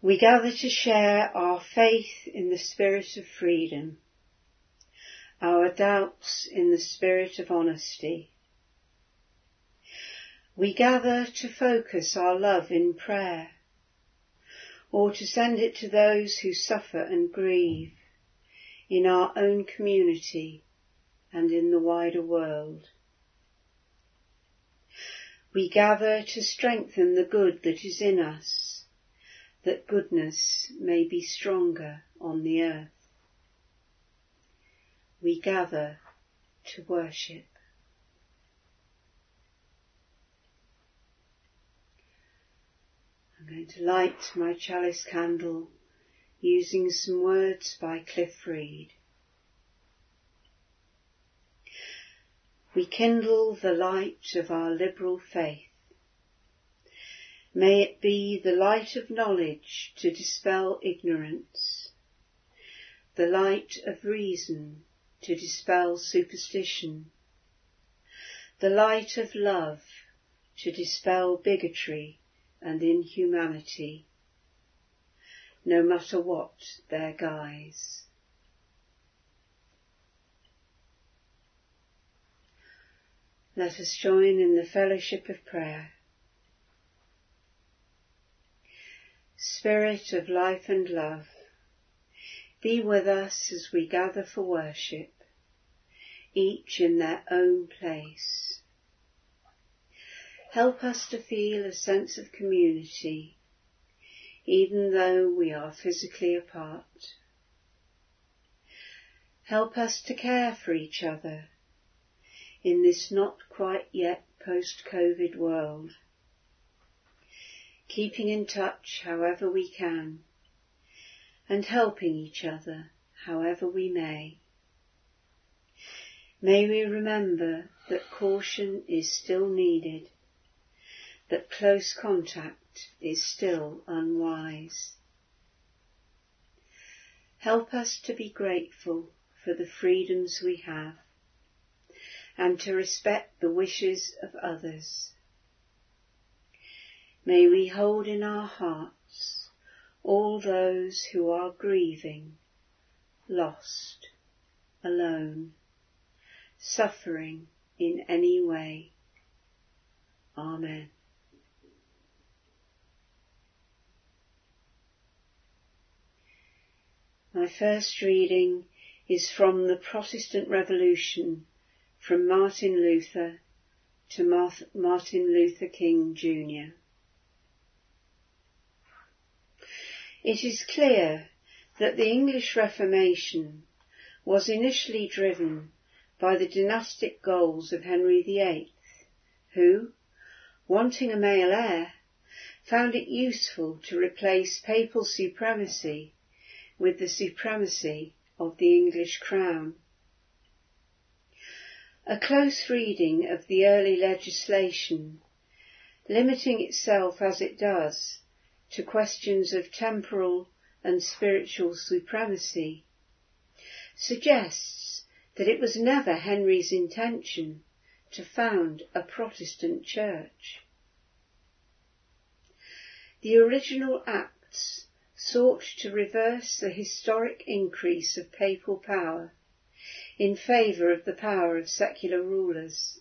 We gather to share our faith in the spirit of freedom, our doubts in the spirit of honesty. We gather to focus our love in prayer, or to send it to those who suffer and grieve in our own community and in the wider world. We gather to strengthen the good that is in us, that goodness may be stronger on the earth. We gather to worship. I'm going to light my chalice candle using some words by Cliff Reed. We kindle the light of our liberal faith. May it be the light of knowledge to dispel ignorance, the light of reason to dispel superstition, the light of love to dispel bigotry and inhumanity, no matter what their guise. Let us join in the fellowship of prayer. Spirit of life and love, be with us as we gather for worship, each in their own place. Help us to feel a sense of community, even though we are physically apart. Help us to care for each other in this not quite yet post-COVID world, keeping in touch however we can, and helping each other however we may. May we remember that caution is still needed, that close contact is still unwise. Help us to be grateful for the freedoms we have, and to respect the wishes of others. May we hold in our hearts all those who are grieving, lost, alone, suffering in any way. Amen. My first reading is from the Protestant Revolution, from Martin Luther to Martin Luther King Jr. It is clear that the English Reformation was initially driven by the dynastic goals of Henry VIII, who, wanting a male heir, found it useful to replace papal supremacy with the supremacy of the English crown. A close reading of the early legislation, limiting itself as it does to questions of temporal and spiritual supremacy, suggests that it was never Henry's intention to found a Protestant church. The original acts sought to reverse the historic increase of papal power in favour of the power of secular rulers.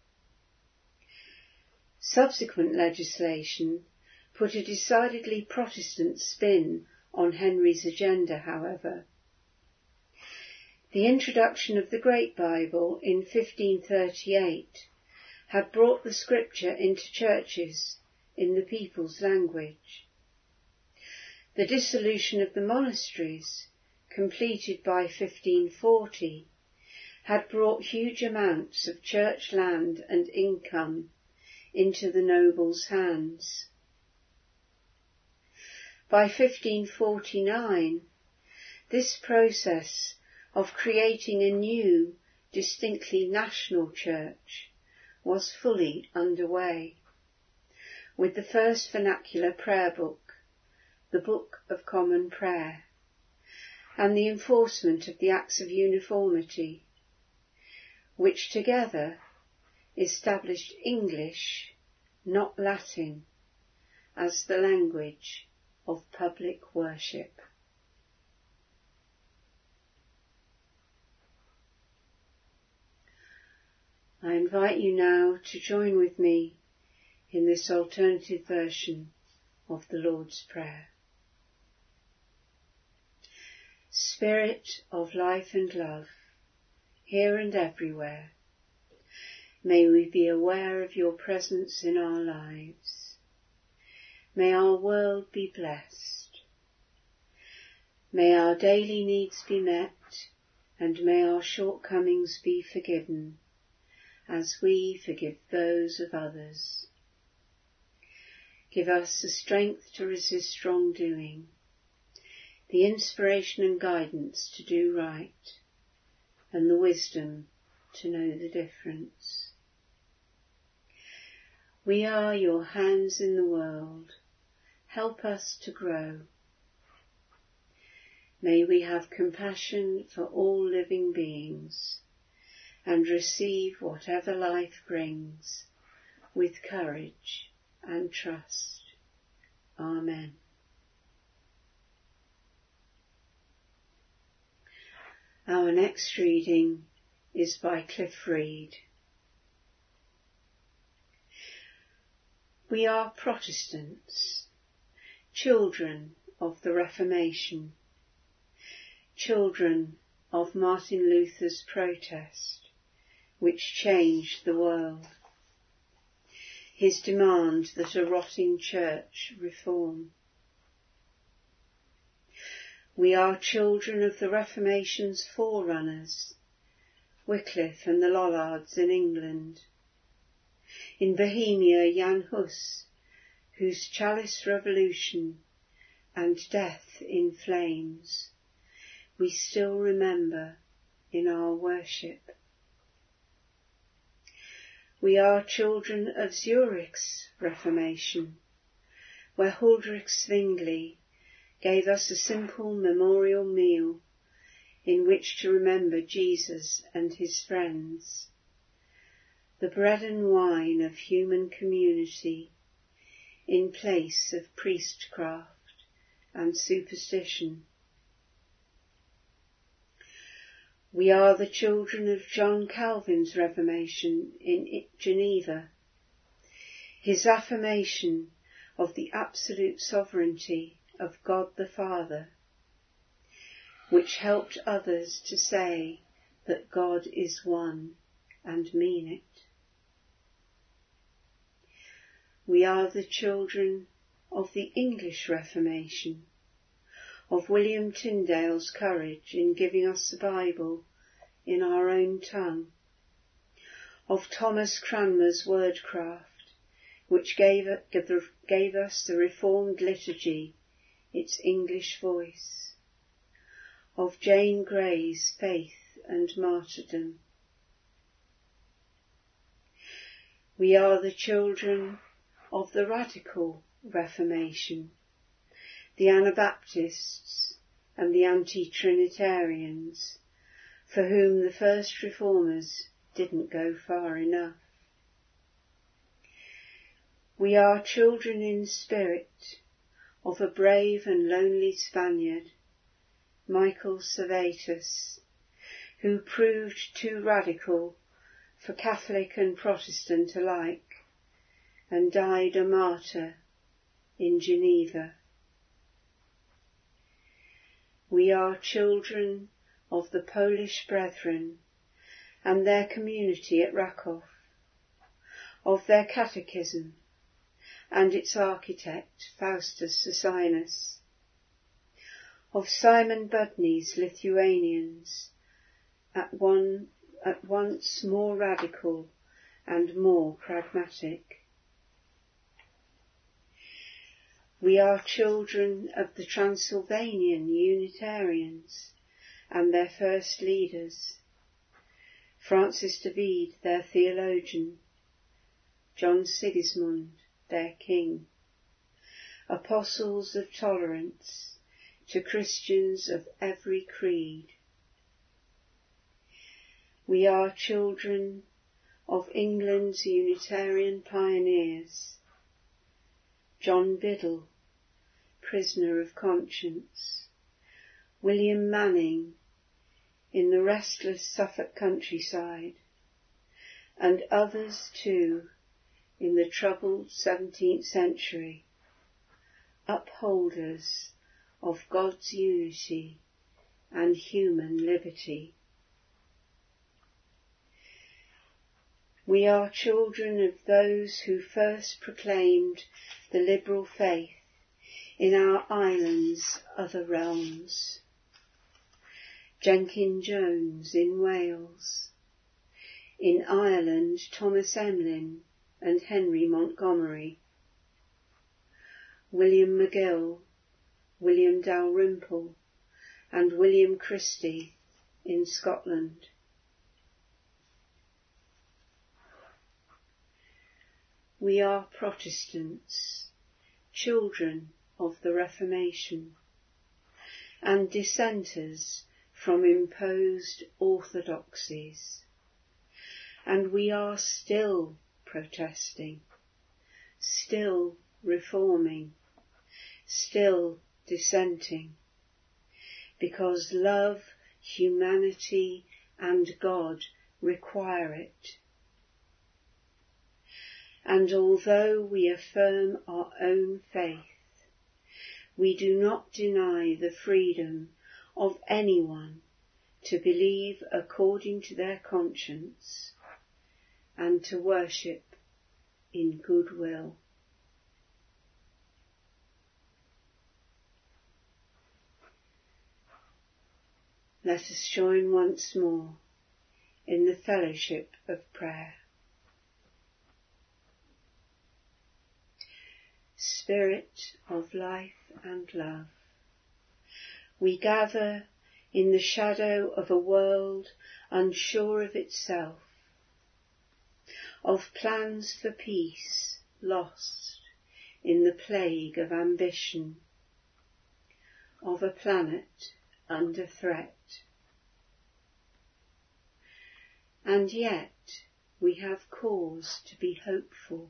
Subsequent legislation put a decidedly Protestant spin on Henry's agenda, however. The introduction of the Great Bible in 1538 had brought the scripture into churches in the people's language. The dissolution of the monasteries, completed by 1540, had brought huge amounts of church land and income into the nobles' hands. By 1549, this process of creating a new, distinctly national church was fully underway, with the first vernacular prayer book, the Book of Common Prayer, and the enforcement of the Acts of Uniformity, which together established English, not Latin, as the language of public worship. I invite you now to join with me in this alternative version of the Lord's Prayer. Spirit of life and love, here and everywhere, may we be aware of your presence in our lives. May our world be blessed. May our daily needs be met, and may our shortcomings be forgiven, as we forgive those of others. Give us the strength to resist wrongdoing, the inspiration and guidance to do right, and the wisdom to know the difference. We are your hands in the world. Help us to grow. May we have compassion for all living beings, and receive whatever life brings with courage and trust. Amen. Our next reading is by Cliff Reed. We are Protestants, children of the Reformation, children of Martin Luther's protest, which changed the world. His demand that a rotting church reform. We are children of the Reformation's forerunners, Wycliffe and the Lollards in England. In Bohemia, Jan Hus, whose chalice revolution and death in flames we still remember in our worship. We are children of Zurich's Reformation, where Huldrych Zwingli gave us a simple memorial meal in which to remember Jesus and his friends, the bread and wine of human community in place of priestcraft and superstition. We are the children of John Calvin's Reformation in Geneva, his affirmation of the absolute sovereignty of God the Father, which helped others to say that God is one and mean it. We are the children of the English Reformation, of William Tyndale's courage in giving us the Bible in our own tongue, of Thomas Cranmer's wordcraft, which gave us the Reformed liturgy its English voice, of Jane Grey's faith and martyrdom. We are the children of the Radical Reformation, the Anabaptists and the Anti-Trinitarians, for whom the first reformers didn't go far enough. We are children in spirit of a brave and lonely Spaniard, Michael Servetus, who proved too radical for Catholic and Protestant alike, and died a martyr in Geneva. We are children of the Polish Brethren and their community at Raków, of their catechism and its architect Faustus Socinus, of Simon Budney's Lithuanians, at once more radical and more pragmatic. We are children of the Transylvanian Unitarians and their first leaders, Francis de Bede, their theologian, John Sigismund, their king, apostles of tolerance to Christians of every creed. We are children of England's Unitarian pioneers, John Biddle, prisoner of conscience, William Manning in the restless Suffolk countryside, and others too in the troubled 17th century, upholders of God's unity and human liberty. We are children of those who first proclaimed the liberal faith in our island's other realms. Jenkin Jones in Wales, in Ireland Thomas Emlyn and Henry Montgomery, William McGill, William Dalrymple and William Christie in Scotland. We are Protestants, children of the Reformation, and dissenters from imposed orthodoxies, and we are still protesting, still reforming, still dissenting, because love, humanity and God require it. And although we affirm our own faith, we do not deny the freedom of anyone to believe according to their conscience and to worship in goodwill. Let us join once more in the fellowship of prayer. Spirit of life and love, we gather in the shadow of a world unsure of itself, of plans for peace lost in the plague of ambition, of a planet under threat. And yet we have cause to be hopeful.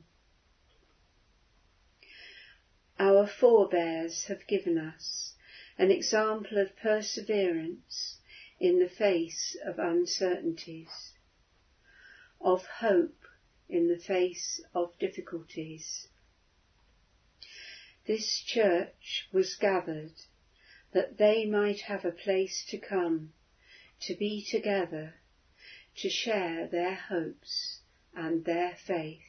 Our forebears have given us an example of perseverance in the face of uncertainties, of hope in the face of difficulties. This church was gathered that they might have a place to come, to be together, to share their hopes and their faith.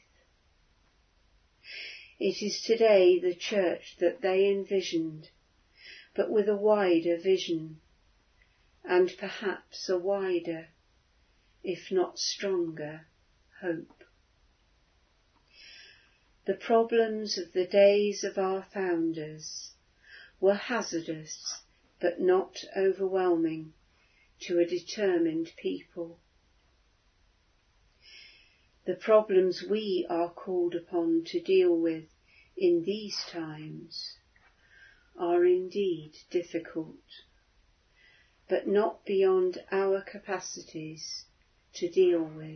It is today the church that they envisioned, but with a wider vision, and perhaps a wider, if not stronger, hope. The problems of the days of our founders were hazardous but not overwhelming to a determined people. The problems we are called upon to deal with in these times are indeed difficult, but not beyond our capacities to deal with.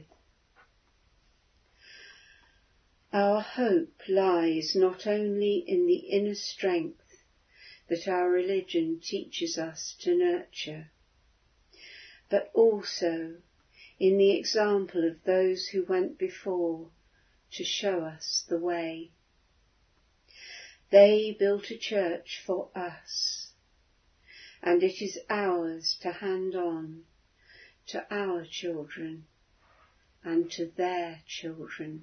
Our hope lies not only in the inner strength that our religion teaches us to nurture, but also in the example of those who went before to show us the way. They built a church for us, and it is ours to hand on to our children and to their children.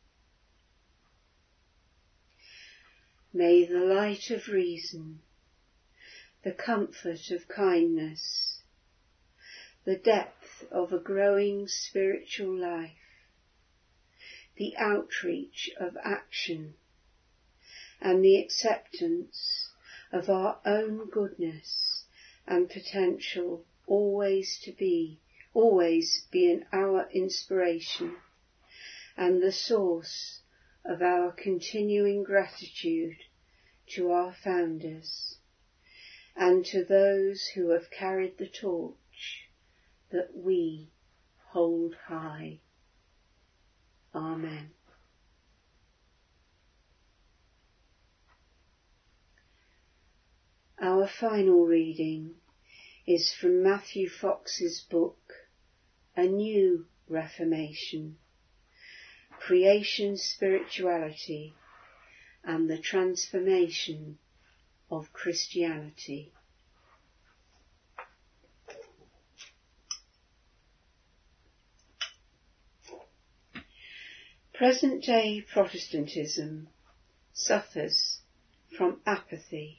May the light of reason, the comfort of kindness, the depth of a growing spiritual life, the outreach of action, and the acceptance of our own goodness and potential always be in our inspiration and the source of our continuing gratitude to our founders and to those who have carried the torch that we hold high. Amen. Our final reading is from Matthew Fox's book, A New Reformation, Creation, Spirituality and the Transformation of Christianity. Present-day Protestantism suffers from apathy,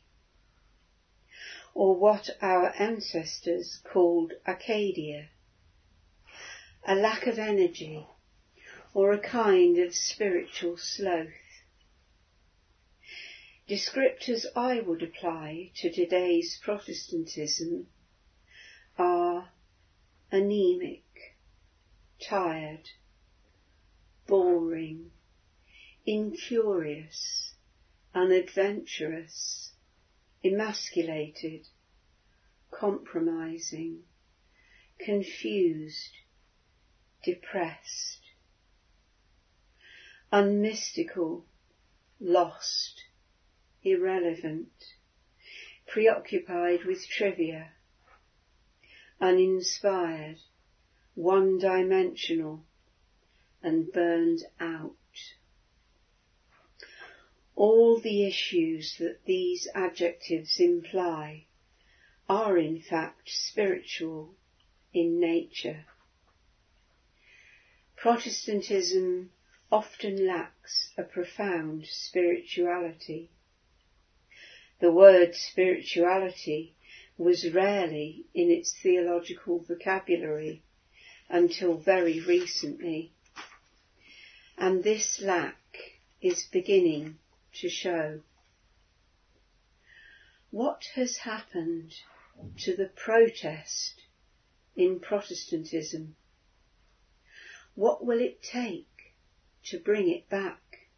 or what our ancestors called Acadia, a lack of energy, or a kind of spiritual sloth. Descriptors I would apply to today's Protestantism are anemic, tired, boring, incurious, unadventurous, emasculated, compromising, confused, depressed, unmystical, lost, irrelevant, preoccupied with trivia, uninspired, one-dimensional, and burned out. All the issues that these adjectives imply are in fact spiritual in nature. Protestantism often lacks a profound spirituality. The word spirituality was rarely in its theological vocabulary until very recently, and this lack is beginning to show. What has happened to the protest in Protestantism? What will it take to bring it back?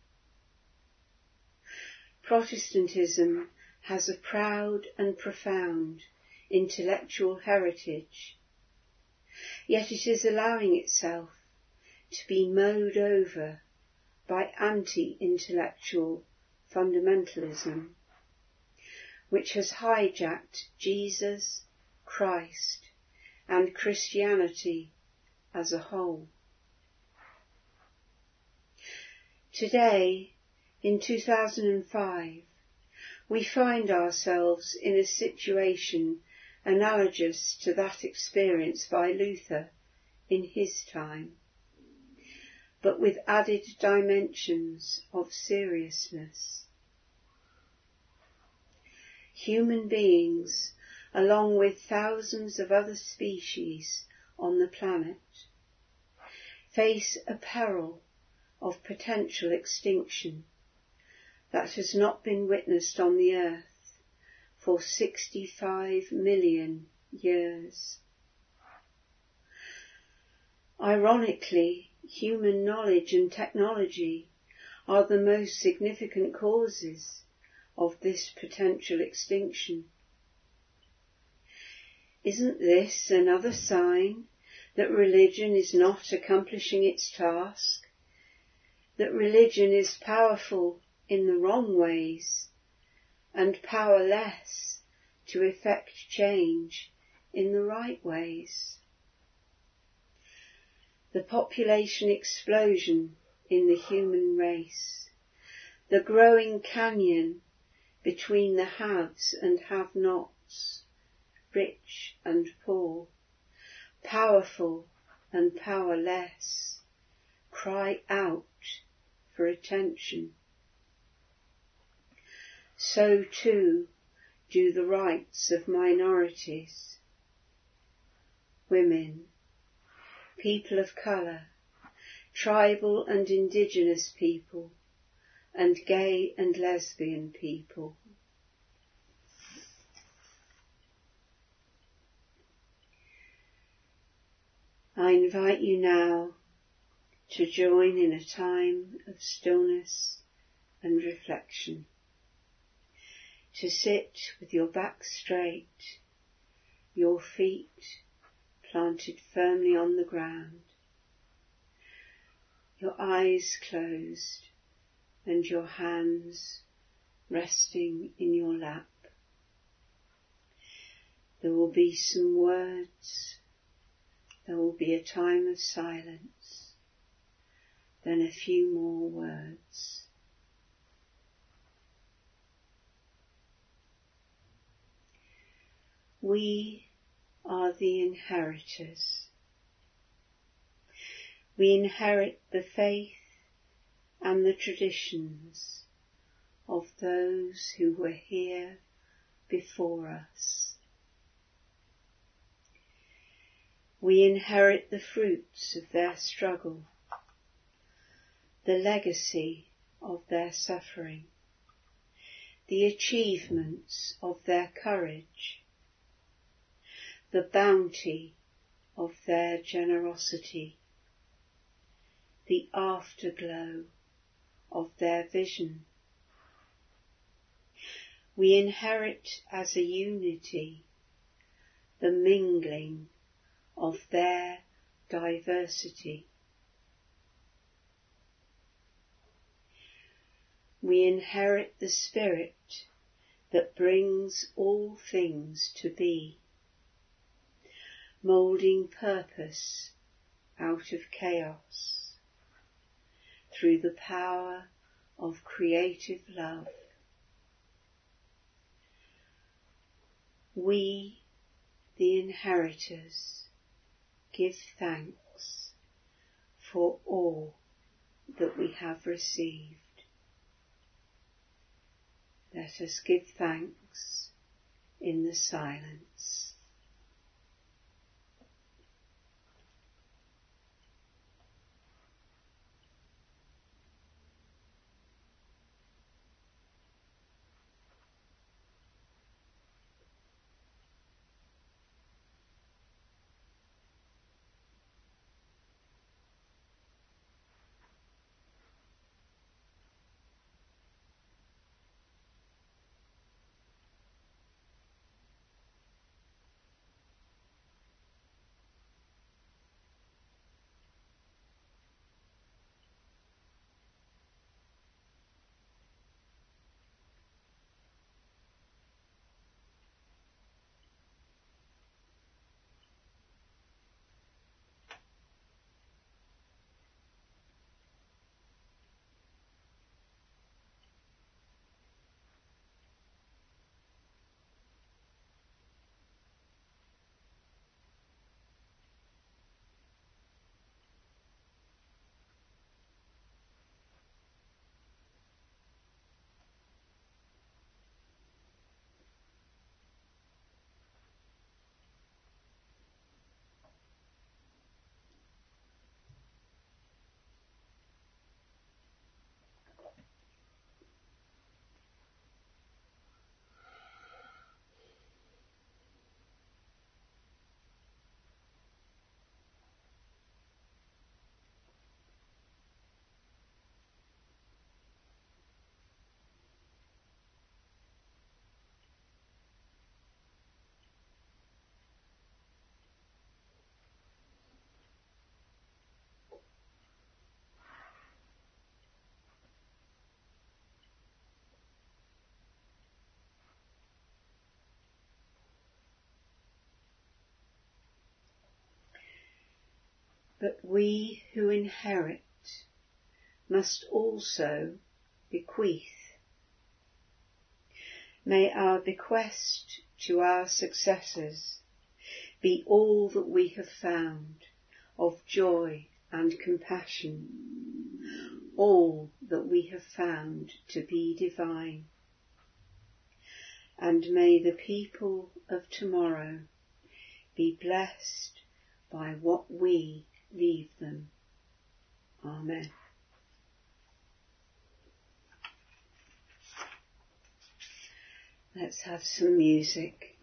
Protestantism has a proud and profound intellectual heritage, yet it is allowing itself to be mowed over by anti-intellectual fundamentalism, which has hijacked Jesus, Christ, and Christianity as a whole. Today, in 2005, we find ourselves in a situation analogous to that experienced by Luther in his time, but with added dimensions of seriousness. Human beings, along with thousands of other species on the planet, face a peril of potential extinction that has not been witnessed on the earth for 65 million years. Ironically, human knowledge and technology are the most significant causes of this potential extinction. Isn't this another sign that religion is not accomplishing its task? That religion is powerful in the wrong ways and powerless to effect change in the right ways? The population explosion in the human race, the growing canyon between the haves and have-nots, rich and poor, powerful and powerless, cry out for attention. So too do the rights of minorities, women, people of colour, tribal and indigenous people, and gay and lesbian people. I invite you now to join in a time of stillness and reflection, to sit with your back straight, your feet planted firmly on the ground, your eyes closed and your hands resting in your lap. There will be some words, there will be a time of silence, then a few more words. We are the inheritors. We inherit the faith and the traditions of those who were here before us. We inherit the fruits of their struggle, the legacy of their suffering, the achievements of their courage, the bounty of their generosity, the afterglow of their vision. We inherit as a unity the mingling of their diversity. We inherit the spirit that brings all things to be, moulding purpose out of chaos through the power of creative love. We, the inheritors, give thanks for all that we have received. Let us give thanks in the silence. But we who inherit must also bequeath. May our bequest to our successors be all that we have found of joy and compassion, all that we have found to be divine. And may the people of tomorrow be blessed by what we leave them. Amen. Let's have some music.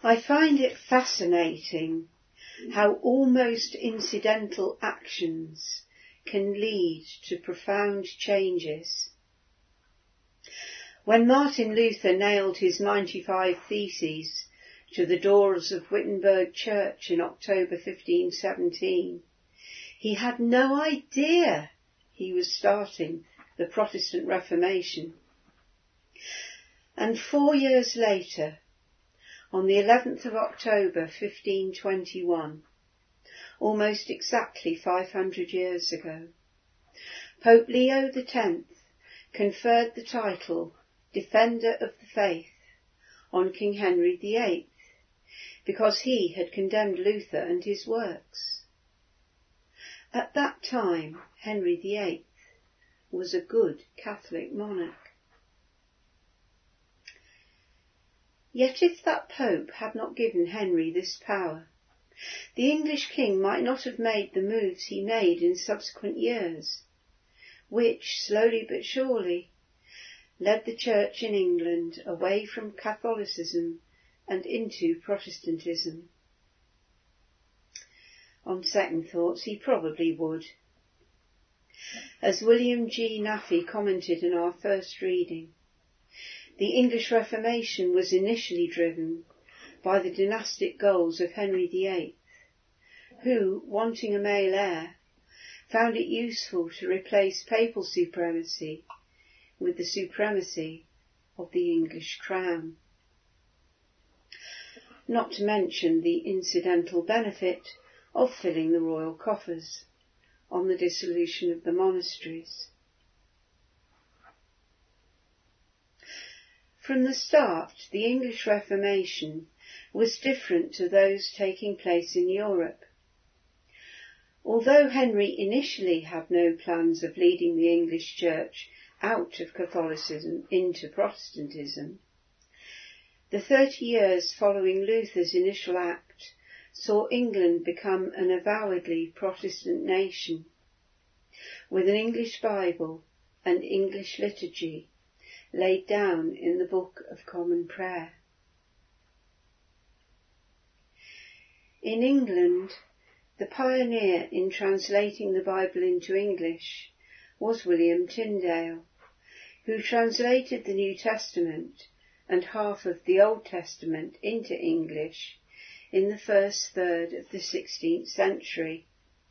I find it fascinating how almost incidental actions can lead to profound changes. When Martin Luther nailed his 95 Theses to the doors of Wittenberg Church in October 1517, he had no idea he was starting the Protestant Reformation. And 4 years later, on the 11th of October 1521, almost exactly 500 years ago, Pope Leo X conferred the title Defender of the Faith on King Henry VIII, because he had condemned Luther and his works. At that time, Henry VIII was a good Catholic monarch. Yet if that Pope had not given Henry this power, the English king might not have made the moves he made in subsequent years, which, slowly but surely, led the Church in England away from Catholicism and into Protestantism. On second thoughts, he probably would. As William G. Naffy commented in our first reading, the English Reformation was initially driven by the dynastic goals of Henry VIII, who, wanting a male heir, found it useful to replace papal supremacy with the supremacy of the English crown. Not to mention the incidental benefit of filling the royal coffers on the dissolution of the monasteries. From the start, the English Reformation was different to those taking place in Europe. Although Henry initially had no plans of leading the English Church out of Catholicism into Protestantism, the 30 years following Luther's initial act saw England become an avowedly Protestant nation, with an English Bible and English liturgy laid down in the Book of Common Prayer. In England, the pioneer in translating the Bible into English was William Tyndale, who translated the New Testament and half of the Old Testament into English in the first third of the 16th century.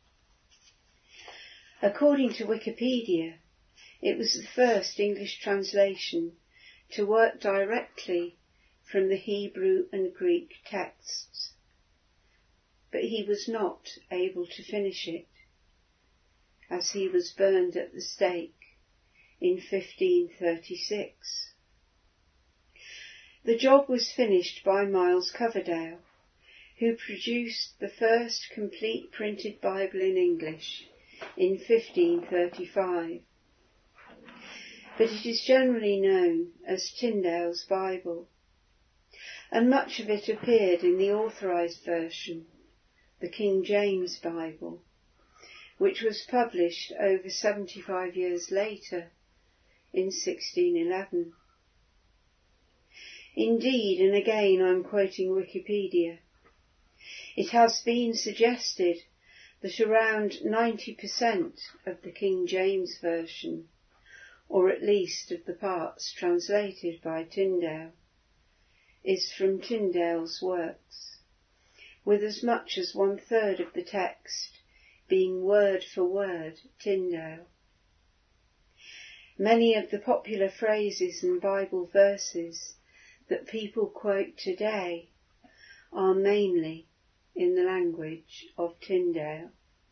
According to Wikipedia, it was the first English translation to work directly from the Hebrew and Greek texts, but he was not able to finish it, as he was burned at the stake in 1536. The job was finished by Miles Coverdale, who produced the first complete printed Bible in English in 1535. But it is generally known as Tyndale's Bible, and much of it appeared in the authorised version, the King James Bible, which was published over 75 years later, in 1611. Indeed, and again I'm quoting Wikipedia, it has been suggested that around 90% of the King James Version, or at least of the parts translated by Tyndale, is from Tyndale's works, with as much as 1/3 of the text being word for word Tyndale. Many of the popular phrases and Bible verses that people quote today are mainly in the language of Tyndale.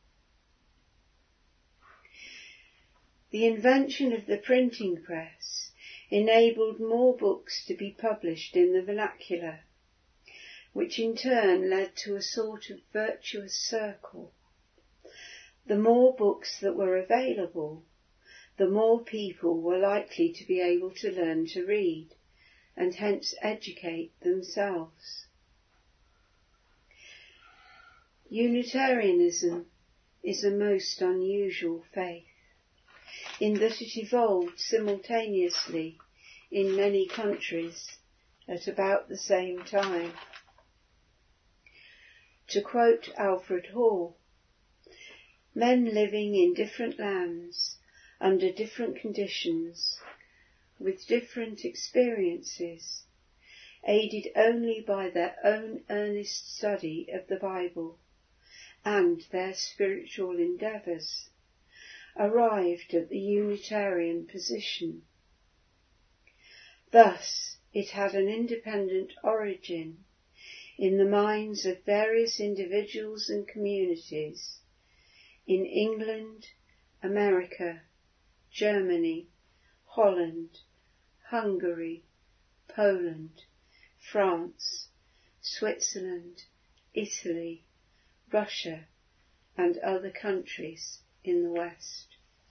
The invention of the printing press enabled more books to be published in the vernacular, which in turn led to a sort of virtuous circle. The more books that were available, the more people were likely to be able to learn to read, and hence educate themselves. Unitarianism is a most unusual faith, in that it evolved simultaneously in many countries at about the same time. To quote Alfred Hall, men living in different lands, under different conditions, with different experiences, aided only by their own earnest study of the Bible and their spiritual endeavours, arrived at the Unitarian position. Thus, it had an independent origin in the minds of various individuals and communities in England, America, Germany, Holland, Hungary, Poland, France, Switzerland, Italy, Russia, and other countries in the West.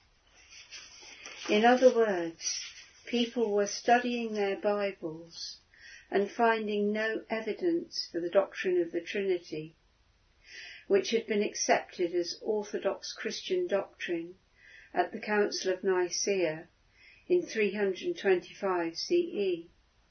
In other words, people were studying their Bibles and finding no evidence for the doctrine of the Trinity, which had been accepted as Orthodox Christian doctrine at the Council of Nicaea in 325 CE.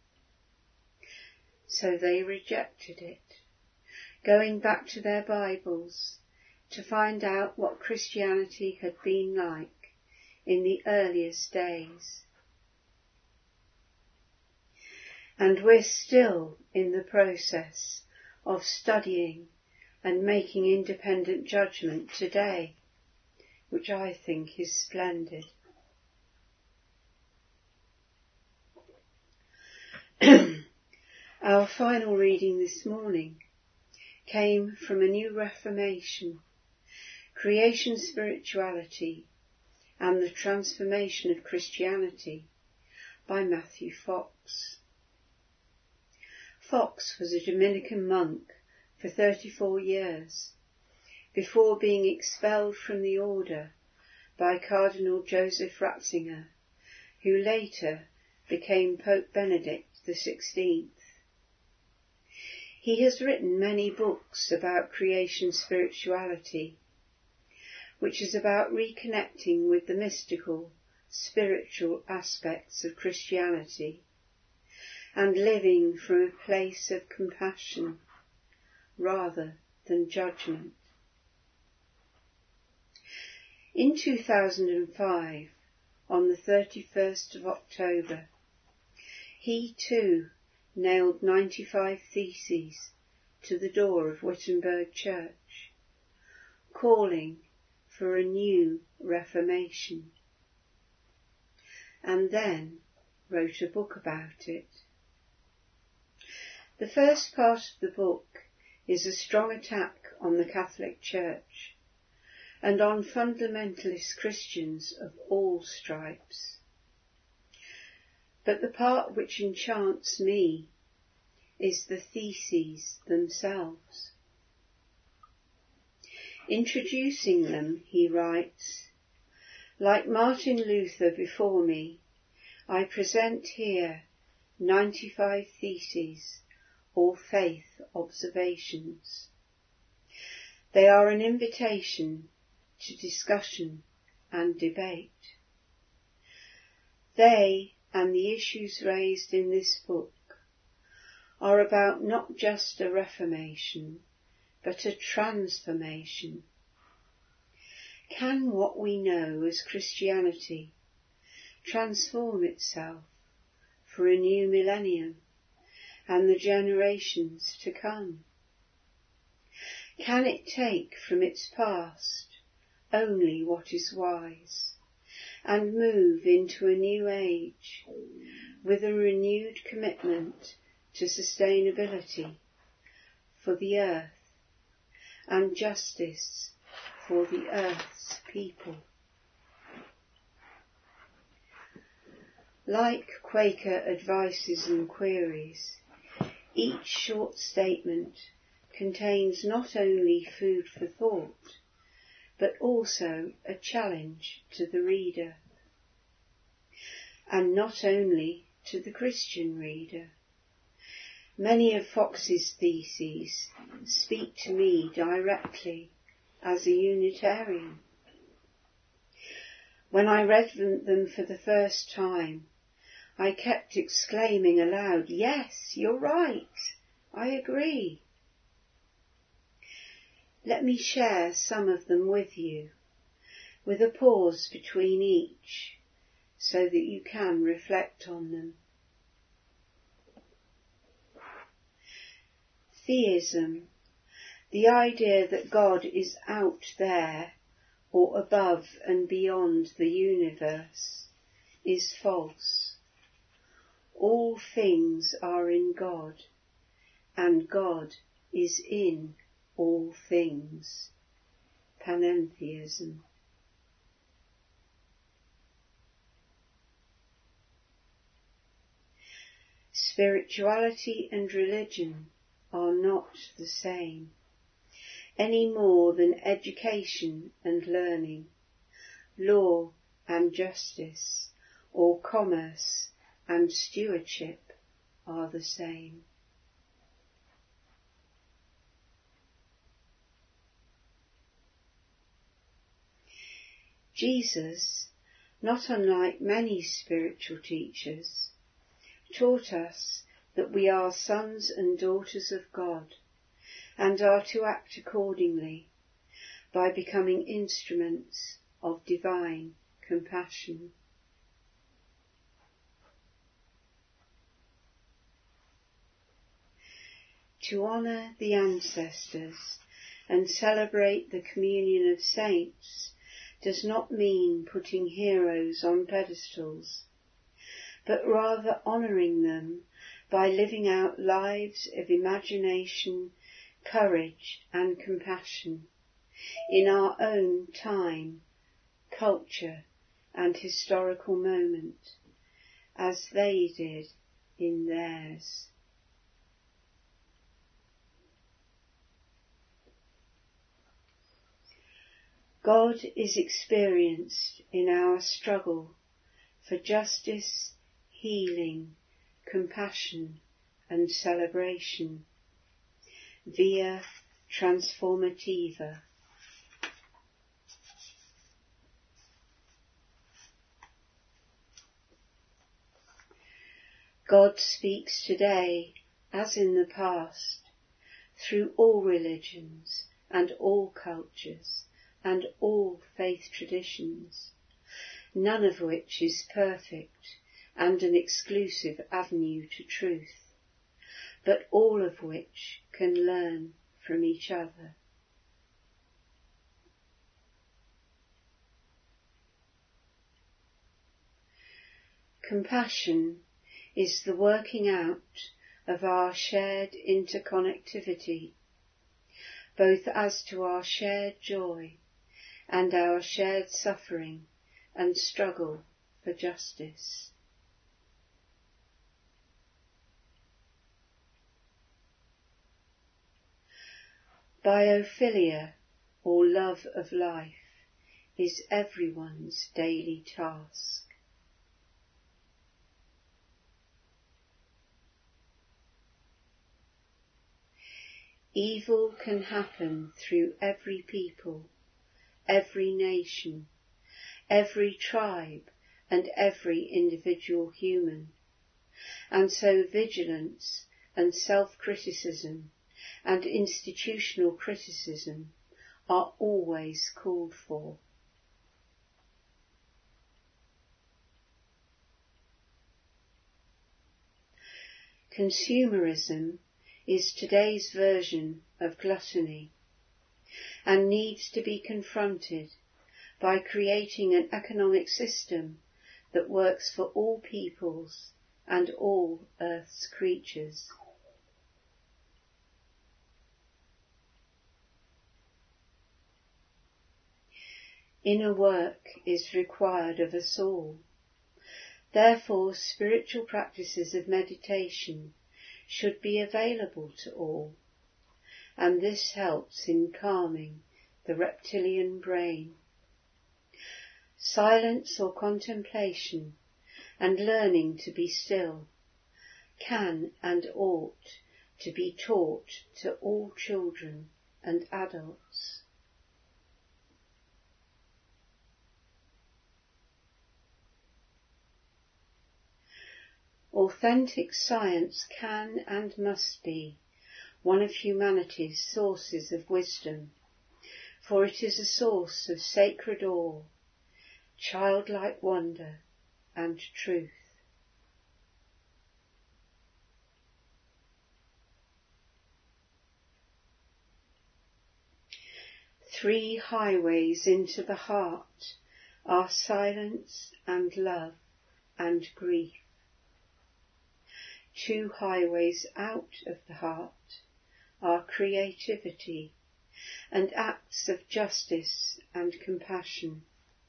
So they rejected it, going back to their Bibles to find out what Christianity had been like in the earliest days. And we're still in the process of studying and making independent judgment today, which I think is splendid. Our final reading this morning came from A New Reformation, Creation Spirituality and the Transformation of Christianity by Matthew Fox. Fox was a Dominican monk for 34 years before being expelled from the order by Cardinal Joseph Ratzinger, who later became Pope Benedict XVI. He has written many books about creation spirituality, which is about reconnecting with the mystical, spiritual aspects of Christianity and living from a place of compassion rather than judgment. In 2005, on the 31st of October, he too nailed 95 theses to the door of Wittenberg Church, calling for a new Reformation, and then wrote a book about it. The first part of the book is a strong attack on the Catholic Church and on fundamentalist Christians of all stripes. But the part which enchants me is the theses themselves. Introducing them, he writes, "Like Martin Luther before me, I present here 95 theses or faith observations. They are an invitation to discussion and debate. They and the issues raised in this book are about not just a reformation, but a transformation. Can what we know as Christianity transform itself for a new millennium and the generations to come? Can it take from its past only what is wise and move into a new age with a renewed commitment to sustainability for the earth and justice for the earth's people?" Like Quaker Advices and Queries, each short statement contains not only food for thought, but also a challenge to the reader, and not only to the Christian reader. Many of Fox's theses speak to me directly as a Unitarian. When I read them for the first time, I kept exclaiming aloud, "Yes, you're right, I agree." Let me share some of them with you, with a pause between each, so that you can reflect on them. Theism, the idea that God is out there or above and beyond the universe, is false. All things are in God, and God is in all things. Panentheism. Spirituality and religion are not the same, any more than education and learning, law and justice, or commerce and stewardship are the same. Jesus, not unlike many spiritual teachers, taught us that we are sons and daughters of God and are to act accordingly by becoming instruments of divine compassion. To honour the ancestors and celebrate the communion of saints does not mean putting heroes on pedestals, but rather honouring them by living out lives of imagination, courage and compassion in our own time, culture and historical moment, as they did in theirs. God is experienced in our struggle for justice, healing, compassion and celebration, via transformativa. God speaks today, as in the past, through all religions and all cultures and all faith traditions, none of which is perfect and an exclusive avenue to truth, but all of which can learn from each other. Compassion is the working out of our shared interconnectivity, both as to our shared joy and our shared suffering and struggle for justice. Biophilia, or love of life, is everyone's daily task. Evil can happen through every people, every nation, every tribe and every individual human, and so vigilance and self-criticism and institutional criticism are always called for. Consumerism is today's version of gluttony and needs to be confronted by creating an economic system that works for all peoples and all Earth's creatures. Inner work is required of us all. Therefore, spiritual practices of meditation should be available to all, and this helps in calming the reptilian brain. Silence or contemplation and learning to be still can and ought to be taught to all children and adults. Authentic science can and must be one of humanity's sources of wisdom for it is a source of sacred awe, childlike wonder and truth. Three highways into the heart are silence and love and grief. Two highways out of the heart are creativity and acts of justice and compassion.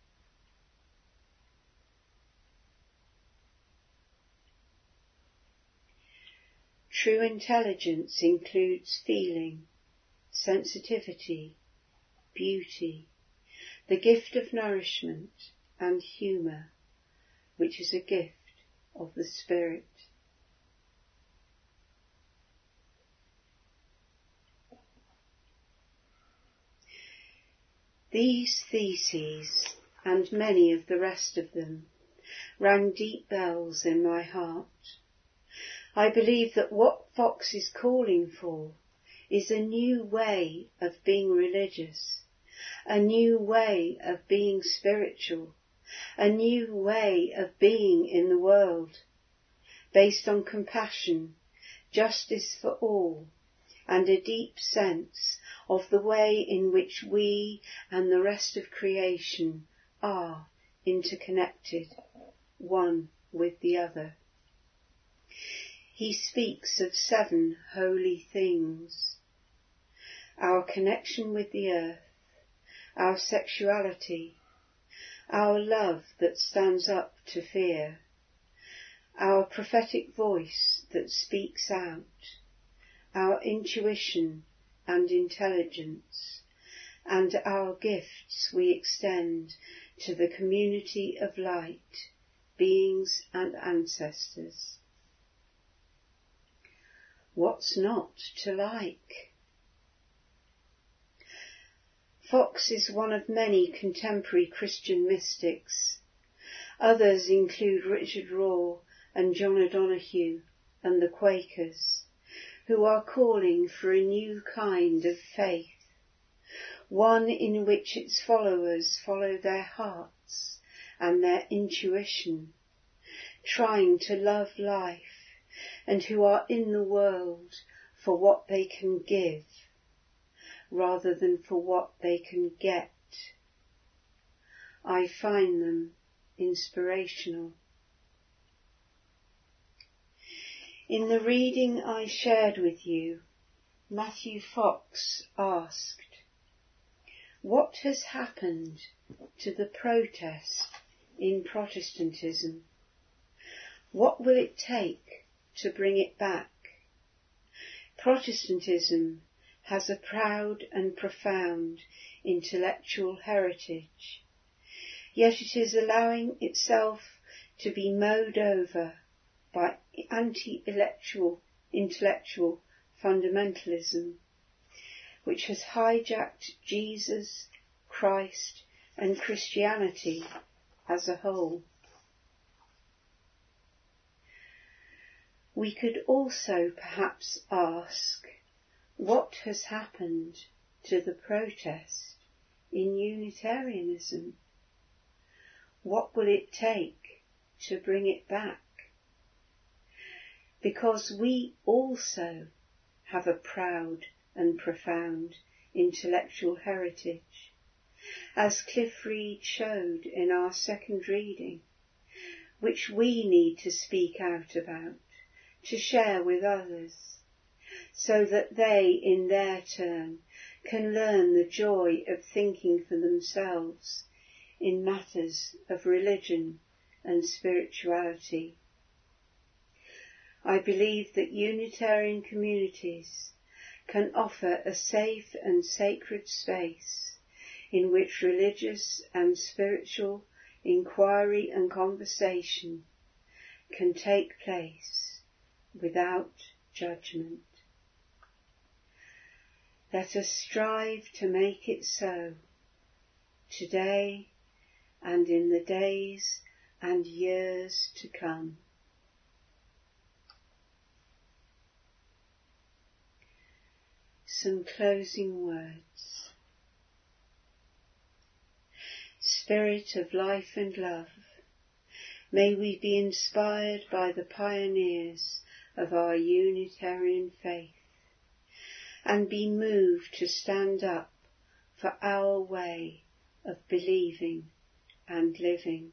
True intelligence includes feeling, sensitivity, beauty, the gift of nourishment, and humour, which is a gift of the Spirit. These theses, and many of the rest of them, rang deep bells in my heart. I believe that what Fox is calling for is a new way of being religious, a new way of being spiritual, a new way of being in the world, based on compassion, justice for all, and a deep sense of the way in which we and the rest of creation are interconnected, one with the other. He speaks of 7 holy things: our connection with the earth, our sexuality, our love that stands up to fear, our prophetic voice that speaks out, our intuition and intelligence, and our gifts we extend to the community of light, beings and ancestors. What's not to like? Fox is one of many contemporary Christian mystics. Others include Richard Rohr and John O'Donoghue and the Quakers, who are calling for a new kind of faith, one in which its followers follow their hearts and their intuition, trying to love life, and who are in the world for what they can give, rather than for what they can get. I find them inspirational. In the reading I shared with you, Matthew Fox asked, "What has happened to the protest in Protestantism? What will it take to bring it back? Protestantism has a proud and profound intellectual heritage, yet it is allowing itself to be mowed over by anti-intellectual fundamentalism, which has hijacked Jesus, Christ, and Christianity as a whole." We could also perhaps ask, what has happened to the protest in Unitarianism? What will it take to bring it back? Because we also have a proud and profound intellectual heritage, as Cliff Reed showed in our second reading, which we need to speak out about, to share with others, so that they in their turn can learn the joy of thinking for themselves in matters of religion and spirituality. I believe that Unitarian communities can offer a safe and sacred space in which religious and spiritual inquiry and conversation can take place without judgment. Let us strive to make it so, today and in the days and years to come. Some closing words. spirit of life and love. May we be inspired by the pioneers of our Unitarian faith, and be moved to stand up for our way of believing and living.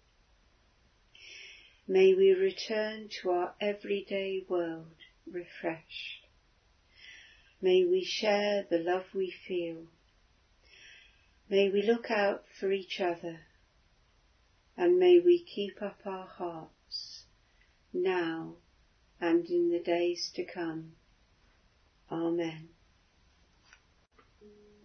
May we return to our everyday world refreshed. May we share the love we feel. May we look out for each other, and may we keep up our hearts now and in the days to come. Amen.